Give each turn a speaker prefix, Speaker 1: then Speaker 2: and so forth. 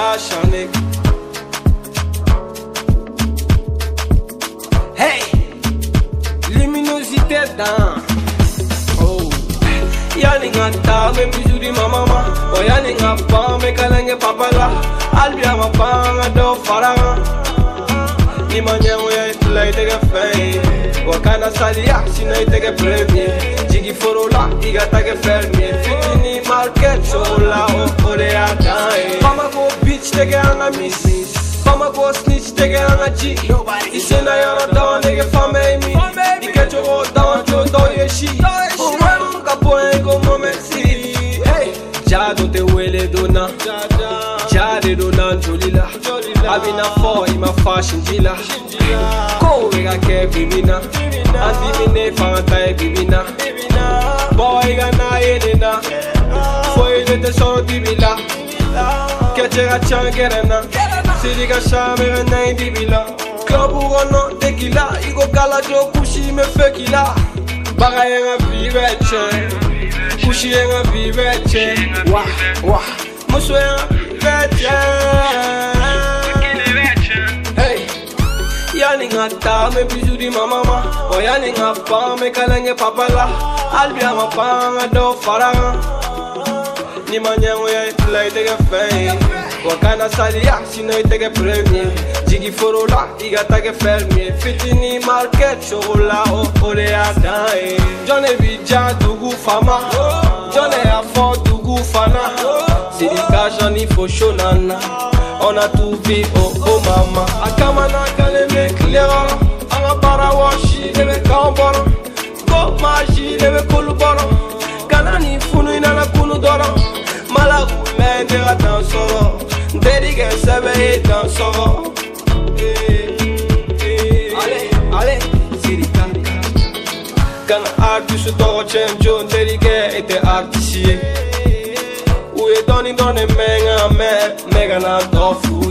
Speaker 1: acharné. Hey, luminosité dans. Oh, Yaninga ta me bisou di mama. Oh Yaninga pa me kalenge papa la. Albia ma pa do faranga. Ni manya moya itla itega fei. Wakana salia sino itega premier. Jigi forola igata ke fermier. Fitini market chola o ole atai. Mama go bitch tege anga miss. Mama go snitch tege anga G. Isena yara down tege fame mi. Ike chogo down chodo yeshi. Uwemu kapoe go momesi. Hey, jado te wele dona. Jade dona jolila. Abina fo ima fashion jila. Ko wega ke bibina. Andi mine fanta e bibina. Boy ga na yenena. Foi de solo dibila. Ketera changerena. Siriga shamera na dibila. Club ugono tequila. Igo gala jo kushi me fekila. Baga yenga viveche. Kushi yenga viveche. Wah wah. Muso yenga viveche. Yaninga ta me bisou di mama. Oh yaninga pa me kalenge papa la. Albia ma pa do faranga. Ni manya moya itla itega fei. Wakana salia sino itega premier. Jigi forola igata ke fermier. Fitini market chola o ole atai. Jone bija dugu fama. Jone afo dugu fana. Sidika jani fo shonana. On a tout vu, oh oh mama. Akamana kaleme clear. Anga barawashi lebe kambara. Go maji lebe kulubara. Kanani funu inana kunu dora. Malagu mende atan soro. Derige sebe etan soro. Ale, sirika. Kana artiste doro chenjo. Derige ete artisie. Uye doni doni menga me. Mega na dofu.